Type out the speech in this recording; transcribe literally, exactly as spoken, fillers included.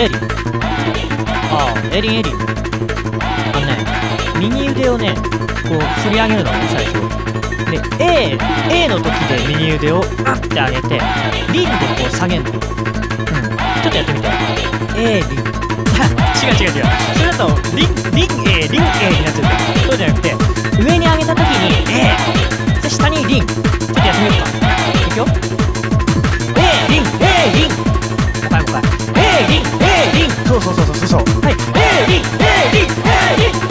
エリン。ああ、エリンエリン。あのね、右腕をね、こう振り上げるのね、最初。で、A、A の時で右腕をあって上げて、リンでこう下げるの。うん。ちょっとやってみて。A、リン。違う違う違う。それだと、リン、リン A、リン A になっちゃうから。そうじゃなくて、上に上げた時に A、で、下にリン。ちょっとやってみようか。いくよ。A、リン、A、リン。もう一回もう一回。A、リン、A、リン。そうそうそうそうそう。はい。A、リン、A、リン、A、リン。